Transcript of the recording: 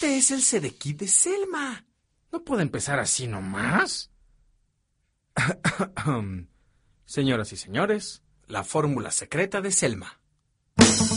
Este es el Sedekit de Selma. ¿No puede empezar así nomás? Señoras y señores, la fórmula secreta de Selma.